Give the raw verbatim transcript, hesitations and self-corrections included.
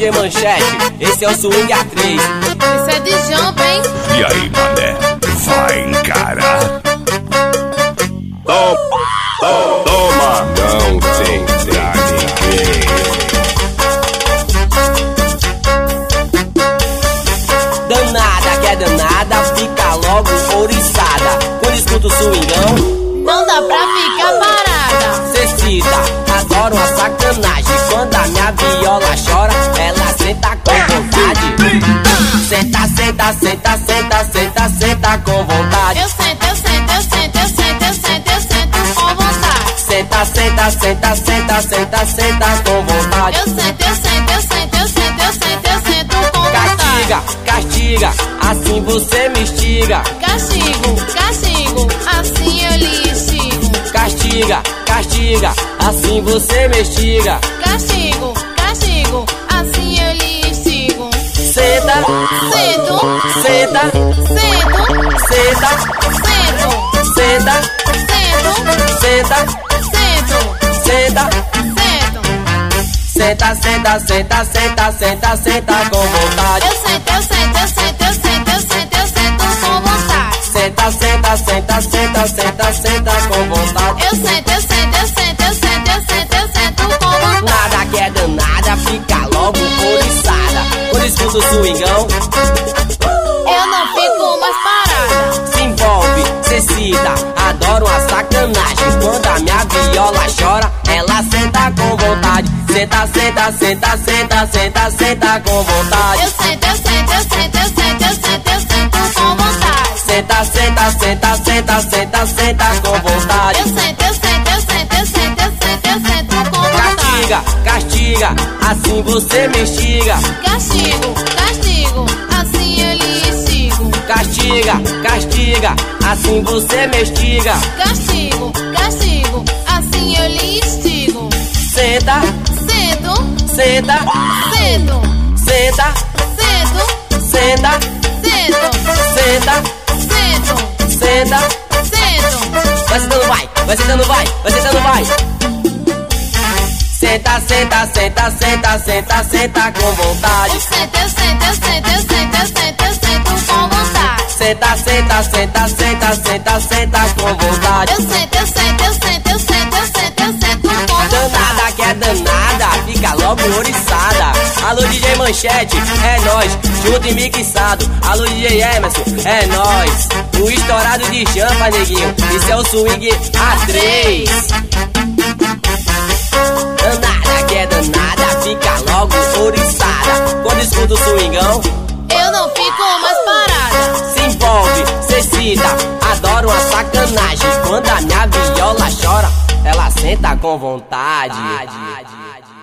J Manchete, esse é o Swing A três. Esse é de jump, hein? E aí, mané, vai encarar? Toma, toma, toma. Não tem pra ninguém. Danada, que é danada, fica logo ouriçada. Quando escuta o swingão, não dá pra ficar parada. cê cita, adoro uma sacanagem. Quando a minha viola chora, ela senta com vontade. Senta, senta, senta, senta, senta, senta com vontade. Eu sento, eu sento, eu sento, eu sento, eu sento, eu sento com vontade. Senta, senta, senta, senta, senta, senta com vontade. Eu sento, eu sento, eu sento, eu sento, eu sento, eu sento com vontade. Castiga, castiga, assim você me instiga. Castigo, castigo, assim eu lhe instigo. Castiga, castiga, assim você me instiga. Castigo, castigo, assim eu lhe instigo. Senta, Sento, senta, sento, senta, sento, senta, sento, senta, sento, senta. sento. Senta, senta, senta, senta, senta, senta com vontade. Eu sento, eu sento, eu sento, eu sento, eu sento, eu sento com vontade. Senta, senta, senta, senta, senta, senta com vontade. Eu sento, eu sento, eu sento, eu sento, eu sento, eu sento com vontade. Nada que é danada, fica logo ouriçada. Quando escuta o swingão, Eu não fico mais parada. se envolve, cê cita, adoro uma sacanagem. Quando a minha viola chora, ela senta com vontade. Senta, senta, senta, senta, senta, senta com Eu vontade. sento, eu sento, eu sento, eu sento, eu sento, eu sento com vontade. Senta, senta, senta, senta, senta, senta com vontade. Eu sento, eu sento, eu sento, eu sento, eu sento, eu sento com vontade. Castiga, castiga, assim você me instiga. Castigo, castigo, assim eu lhe instigo. Castiga, castiga, assim você me instiga. Castigo, castigo, assim eu lhe instigo. Senta, Sento, senta, sento, senta, sento, senta, sento, senta, sento, senta. sento. Vai sentando, vai, vai sentando, vai, vai sentando, vai. Senta, senta, senta, senta, senta, senta com vontade. Eu sento, eu sento, eu sento, eu sento, eu sento, eu sento com vontade. Senta, senta, senta, senta, senta, senta com vontade. Eu sento, eu sento, eu sento, eu sento, eu sento, eu sento com vontade. Danada que é danada, fica logo ouriçada. Alô D J Manchete, é nóis, junto e mixado. Alô D J Emerson, é nóis. O estourado de champa, neguinho, isso é o Swing A três. Danada que é danada, fica logo ouriçada. Quando escuta o swingão, Eu não fico mais parada. se envolve, cê cita, adoro uma sacanagem. Quando a minha viola chora, ela senta com vontade.